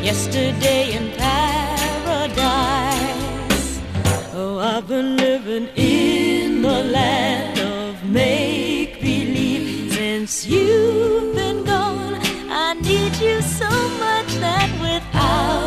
yesterday in paradise. Oh, I've been living in the land of make-believe. Since you've been gone, I need you so